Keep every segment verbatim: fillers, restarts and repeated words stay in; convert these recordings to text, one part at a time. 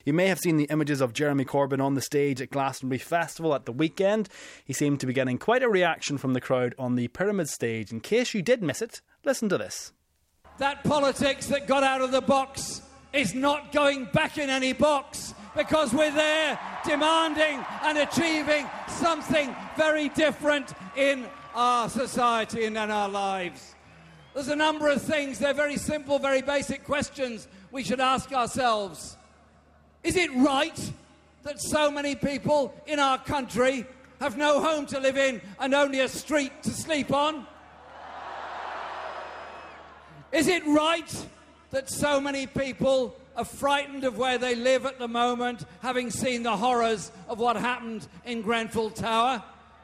You may have seen the images of Jeremy Corbyn on the stage at Glastonbury Festival at the weekend. He seemed to be getting quite a reaction from the crowd on the Pyramid stage. In case you did miss it, listen to this. That politics that got out of the box is not going back in any box, because we're there demanding and achieving something very different in our society and in our lives. There's a number of things, they're very simple, very basic questions we should ask ourselves. Is it right that so many people in our country have no home to live in and only a street to sleep on? Is it right that so many people are frightened of where they live at the moment, having seen the horrors of what happened in Grenfell Tower?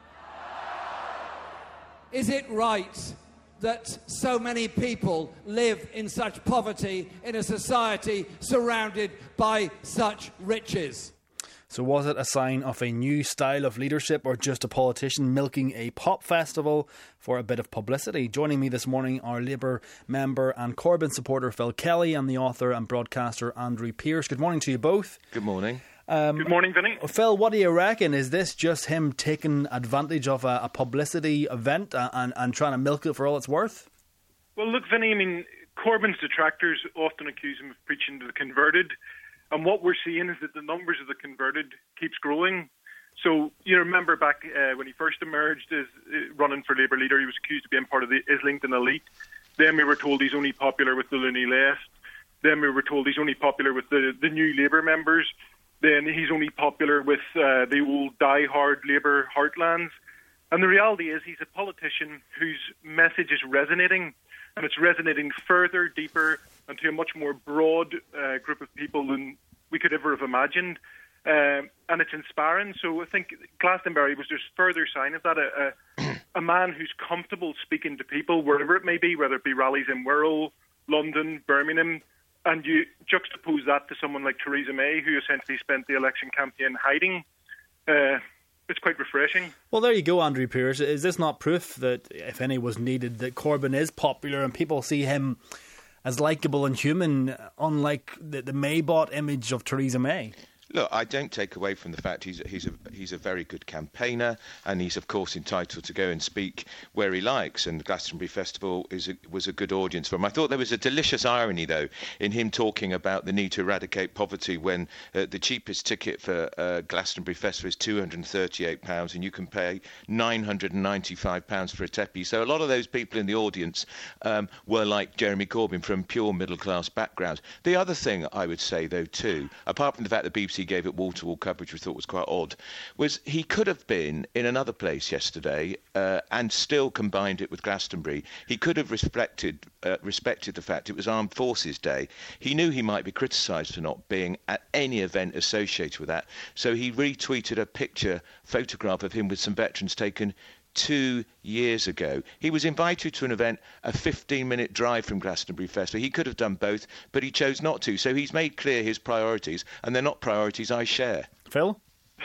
Is it right that so many people live in such poverty in a society surrounded by such riches? So was it a sign of a new style of leadership, or just a politician milking a pop festival for a bit of publicity? Joining me this morning are Labour member and Corbyn supporter Phil Kelly and the author and broadcaster Andrew Pearce. Good morning to you both. Good morning. Um, Good morning, Vinny. Phil, what do you reckon? Is this just him taking advantage of a, a publicity event and, and, and trying to milk it for all it's worth? Well, look, Vinny, I mean, Corbyn's detractors often accuse him of preaching to the converted. And what we're seeing is that the numbers of the converted keeps growing. So you remember back uh, when he first emerged as uh, running for Labour leader, he was accused of being part of the Islington elite. Then we were told he's only popular with the loony left. Then we were told he's only popular with the, the new Labour members. Then he's only popular with uh, the old die-hard Labour heartlands. And the reality is he's a politician whose message is resonating, and it's resonating further, deeper, and to a much more broad uh, group of people than we could ever have imagined. Um, and it's inspiring. So I think Glastonbury was just further sign of that. A, a, a man who's comfortable speaking to people, wherever it may be, whether it be rallies in Wirral, London, Birmingham, and you juxtapose that to someone like Theresa May, who essentially spent the election campaign hiding. Uh, it's quite refreshing. Well, there you go, Andrew Pearce. Is this not proof that, if any was needed, that Corbyn is popular and people see him as likeable and human, unlike the, the May-bought image of Theresa May? Look, I don't take away from the fact he's he's a he's a very good campaigner, and he's of course entitled to go and speak where he likes. And the Glastonbury Festival is a, was a good audience for him. I thought there was a delicious irony, though, in him talking about the need to eradicate poverty when uh, the cheapest ticket for uh, Glastonbury Festival is two hundred and thirty-eight pounds, and you can pay nine hundred and ninety-five pounds for a teppie. So a lot of those people in the audience um, were like Jeremy Corbyn, from pure middle class backgrounds. The other thing I would say, though, too, apart from the fact that B B C gave it wall-to-wall coverage, we thought was quite odd, was he could have been in another place yesterday uh, and still combined it with Glastonbury. He could have respected uh, respected the fact it was Armed Forces Day. He knew he might be criticised for not being at any event associated with that, so he retweeted a picture, photograph of him with some veterans taken two years ago. He was invited to an event a fifteen-minute drive from Glastonbury Festival. He could have done both, but he chose not to. So he's made clear his priorities, and they're not priorities I share. Phil?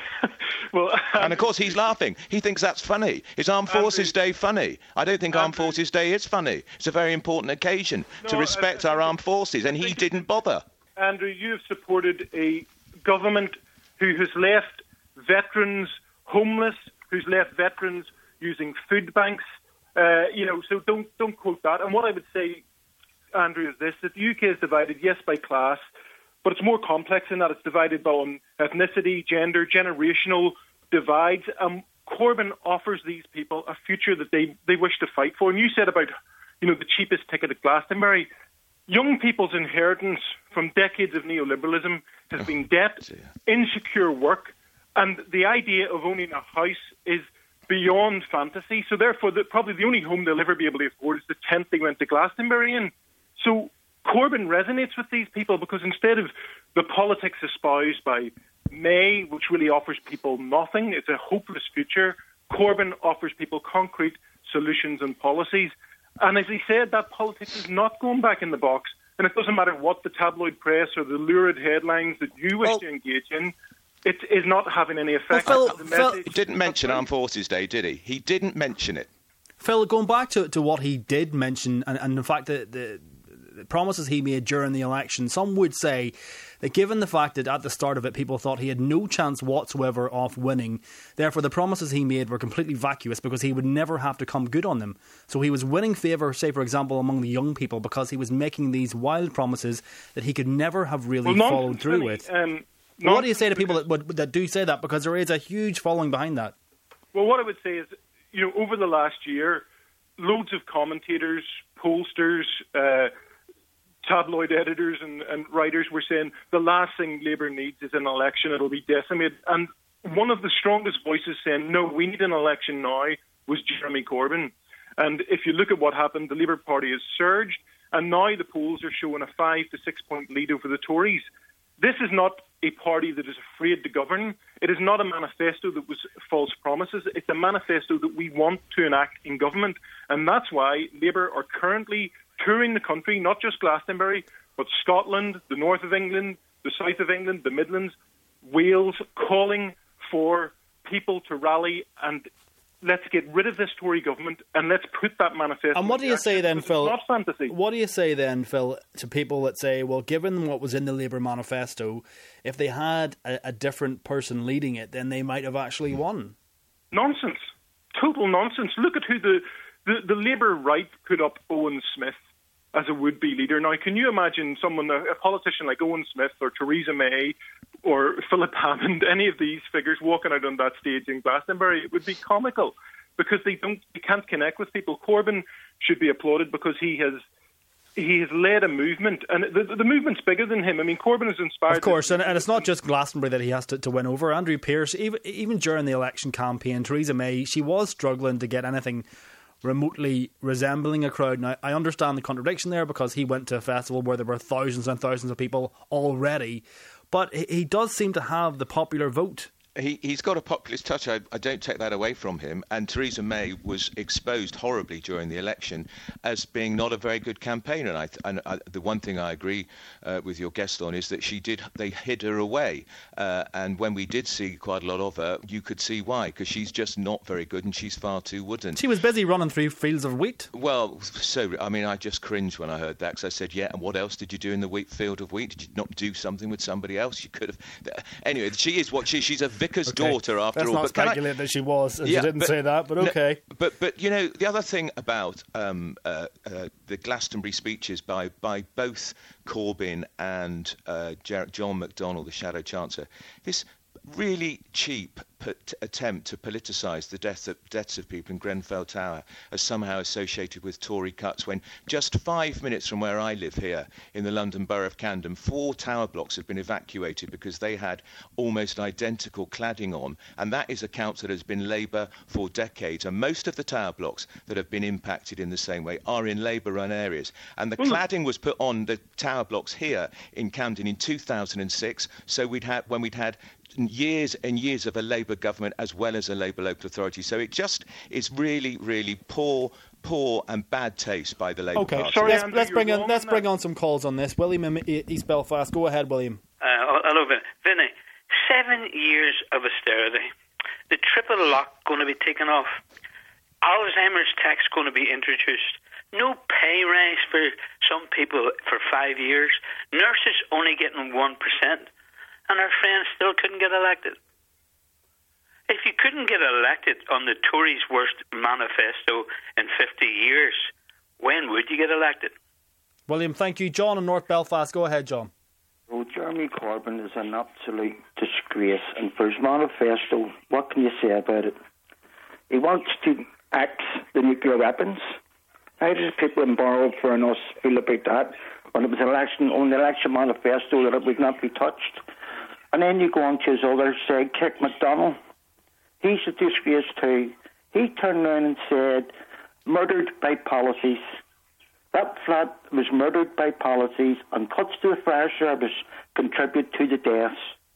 well, um, and of course he's laughing. He thinks that's funny. Is Armed Forces Andrew, Day funny? I don't think Andrew, Armed Forces Day is funny. It's a very important occasion no, to respect I, I, our armed forces, and he didn't bother. Andrew, you have supported a government who has left veterans homeless, who's left veterans using food banks, uh, you know, so don't don't quote that. And what I would say, Andrew, is this, that the U K is divided, yes, by class, but it's more complex in that it's divided by ethnicity, gender, generational divides. Um, Corbyn offers these people a future that they, they wish to fight for. And you said about, you know, the cheapest ticket at Glastonbury. Young people's inheritance from decades of neoliberalism has been debt, insecure work, and the idea of owning a house is beyond fantasy. So therefore, the, probably the only home they'll ever be able to afford is the tent they went to Glastonbury in. So Corbyn resonates with these people because instead of the politics espoused by May, which really offers people nothing, it's a hopeless future, Corbyn offers people concrete solutions and policies. And as he said, that politics is not going back in the box. And it doesn't matter what the tabloid press or the lurid headlines that you wish well, to engage in, it is not having any effect. Well, Phil, the Phil, he didn't mention Armed Forces Day, did he? He didn't mention it. Phil, going back to, to what he did mention, and, and the fact that the the promises he made during the election, some would say that given the fact that at the start of it people thought he had no chance whatsoever of winning, therefore the promises he made were completely vacuous because he would never have to come good on them. So he was winning favour, say for example, among the young people because he was making these wild promises that he could never have really well, followed through with. Um, well, what do you say to people that, would, that do say that? Because there is a huge following behind that. Well, what I would say is, you know, over the last year, loads of commentators, pollsters, uh, tabloid editors and, and writers were saying the last thing Labour needs is an election, it'll be decimated. And one of the strongest voices saying, no, we need an election now, was Jeremy Corbyn. And if you look at what happened, the Labour Party has surged, and now the polls are showing a five to six point lead over the Tories. This is not a party that is afraid to govern. It is not a manifesto that was false promises. It's a manifesto that we want to enact in government. And that's why Labour are currently touring the country, not just Glastonbury, but Scotland, the north of England, the south of England, the Midlands, Wales, calling for people to rally and let's get rid of this Tory government and let's put that manifesto. And what do you say then, Phil? It's not fantasy. What do you say then, Phil, to people that say, well, given what was in the Labour manifesto, if they had a, a different person leading it, then they might have actually won? Nonsense. Total nonsense. Look at who the, the, the Labour right put up Owen Smith as a would-be leader. Now, can you imagine someone, a politician like Owen Smith or Theresa May or Philip Hammond, any of these figures walking out on that stage in Glastonbury? It would be comical because they don't, they can't connect with people. Corbyn should be applauded because he has he has led a movement, and the, the movement's bigger than him. I mean, Corbyn has inspired... Of course, and, and it's not just Glastonbury that he has to, to win over. Andrew Pearce, even, even during the election campaign, Theresa May, she was struggling to get anything remotely resembling a crowd. Now, I understand the contradiction there because he went to a festival where there were thousands and thousands of people already, but he does seem to have the popular vote. He, he's got a populist touch. I, I don't take that away from him. And Theresa May was exposed horribly during the election as being not a very good campaigner. And, I, and I, the one thing I agree uh, with your guest on is that she did. They hid her away. Uh, and when we did see quite a lot of her, you could see why, because she's just not very good and she's far too wooden. She was busy running through fields of wheat. Well, so I mean, I just cringed when I heard that because I said, yeah, and what else did you do in the wheat field of wheat? Did you not do something with somebody else? You could have. Anyway, she is what she. She's a vicar's okay. daughter after Let's all. Let's not but speculate I, that she was, and yeah, she didn't but, say that, but okay. No, but, but, you know, the other thing about um, uh, uh, the Glastonbury speeches by, by both Corbyn and uh, John McDonnell, the Shadow Chancellor, this really cheap put, attempt to politicise the death of, deaths of people in Grenfell Tower as somehow associated with Tory cuts, when just five minutes from where I live here in the London Borough of Camden, four tower blocks have been evacuated because they had almost identical cladding on, and that is a council that has been Labour for decades, and most of the tower blocks that have been impacted in the same way are in Labour-run areas, and the mm. cladding was put on the tower blocks here in Camden in two thousand six, so we'd had when we'd had years and years of a Labour government as well as a Labour local authority. So it just is really, really poor, poor and bad taste by the Labour okay. Party. Sorry, let's, Andrew, let's bring on let's bring on some calls on this. William in East Belfast, go ahead, William. Uh, hello, Vinny. Seven years of austerity. The triple lock going to be taken off. Alzheimer's tax going to be introduced. No pay rise for some people for five years. Nurses only getting one percent. And our friends still couldn't get elected. If you couldn't get elected on the Tories' worst manifesto in fifty years, when would you get elected? William, thank you. John in North Belfast, go ahead, John. Well, Jeremy Corbyn is an absolute disgrace, and for his manifesto, what can you say about it? He wants to axe the nuclear weapons. How does people in Borough-Furnace feel about that? When it was election on the election manifesto that it would not be touched. And then you go on to his other sidekick, McDonnell. He's a disgrace too. He turned around and said, murdered by policies. That flat was murdered by policies, and cuts to the fire service contribute to the deaths.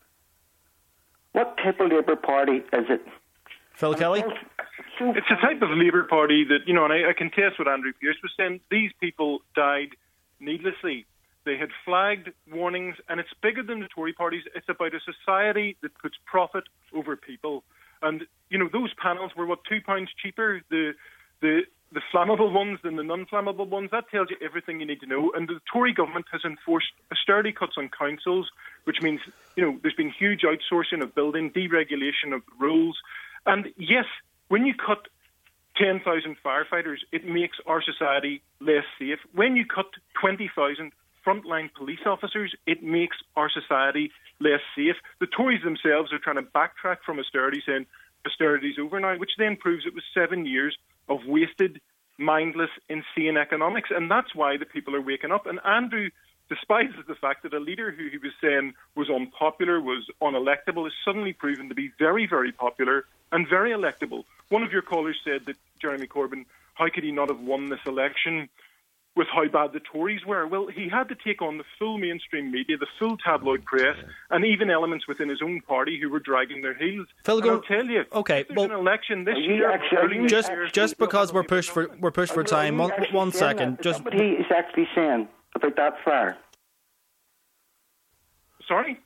What type of Labour Party is it? Phil and Kelly? So it's a type of Labour Party that, you know, and I, I contest what Andrew Pearce was saying. These people died needlessly. They had flagged warnings, and it's bigger than the Tory parties. It's about a society that puts profit over people. And, you know, those panels were, what, two pounds cheaper? The the the flammable ones than the non-flammable ones. That tells you everything you need to know. And the Tory government has enforced austerity cuts on councils, which means, you know, there's been huge outsourcing of building, deregulation of rules. And yes, when you cut ten thousand firefighters, it makes our society less safe. When you cut twenty thousand frontline police officers, it makes our society less safe. The Tories themselves are trying to backtrack from austerity, saying austerity's over now, which then proves it was seven years of wasted, mindless, insane economics. And that's why the people are waking up. And Andrew despises the fact that a leader who he was saying was unpopular, was unelectable, is suddenly proven to be very, very popular and very electable. One of your callers said that Jeremy Corbyn, how could he not have won this election with how bad the Tories were? Well, he had to take on the full mainstream media, the full tabloid press, and even elements within his own party who were dragging their heels. Phil, and I'll tell you, okay, if there's well, an election this you year, actually, just actually, just because we're pushed for we're pushed for time. One, one second, that? just what he is actually saying about that fire. Sorry.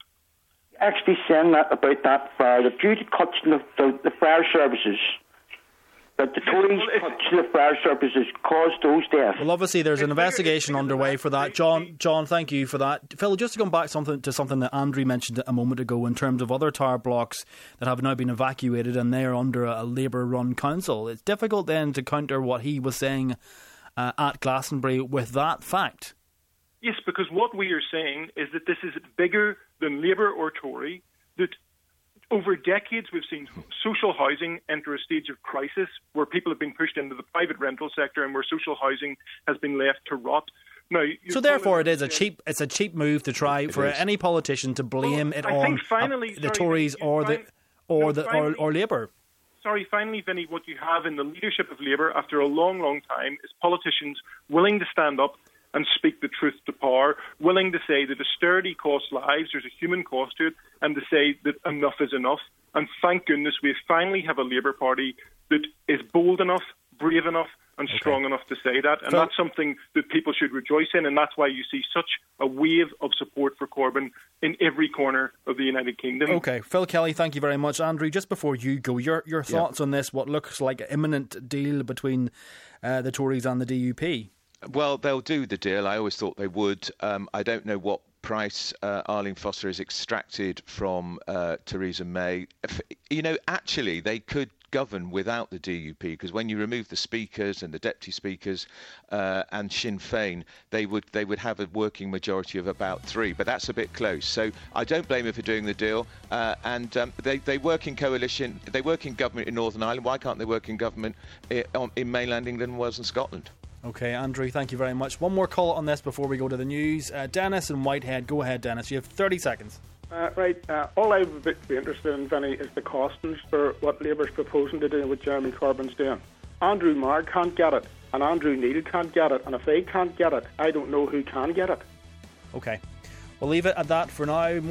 Actually saying that about that fire, the due to cuts in the, the, the fire services. But the Tories' cuts to the fire services caused those deaths. Well, obviously, there's an investigation underway for that. John, John, thank you for that. Phil, just to come back something to something that Andrew mentioned a moment ago in terms of other tower blocks that have now been evacuated and they're under a Labour-run council. It's difficult then to counter what he was saying uh, at Glastonbury with that fact. Yes, because what we are saying is that this is bigger than Labour or Tory, that over decades, we've seen social housing enter a stage of crisis where people have been pushed into the private rental sector and where social housing has been left to rot. Now, so therefore, it is a cheap. It's a cheap move to try for any politician to blame well, it I on finally, uh, the sorry, Tories or find, the or no, the finally, or, or Labour. Sorry, finally, Vinny, what you have in the leadership of Labour after a long, long time is politicians willing to stand up and speak the truth to power, willing to say that austerity costs lives, there's a human cost to it, and to say that enough is enough. And thank goodness we finally have a Labour Party that is bold enough, brave enough and okay. strong enough to say that. And Phil, that's something that people should rejoice in, and that's why you see such a wave of support for Corbyn in every corner of the United Kingdom. Okay, Phil Kelly, thank you very much. Andrew, just before you go, your your thoughts yeah. on this, what looks like an imminent deal between uh, the Tories and the D U P? Well, they'll do the deal. I always thought they would. Um, I don't know what price uh, Arlene Foster has extracted from uh, Theresa May. If, you know, actually, they could govern without the D U P, because when you remove the speakers and the deputy speakers uh, and Sinn Féin, they would they would have a working majority of about three. But that's a bit close. So I don't blame her for doing the deal. Uh, and um, they they work in coalition. They work in government in Northern Ireland. Why can't they work in government in, in mainland England, Wales, and Scotland? Okay, Andrew, thank you very much. One more call on this before we go to the news. Uh, Dennis in Whitehead. Go ahead, Dennis. You have thirty seconds. Uh, right. Uh, all I would be interested in, Vinny, is the costings for what Labour's proposing to do with Jeremy Corbyn's doing. Andrew Marr can't get it, and Andrew Neil can't get it, and if they can't get it, I don't know who can get it. Okay. We'll leave it at that for now.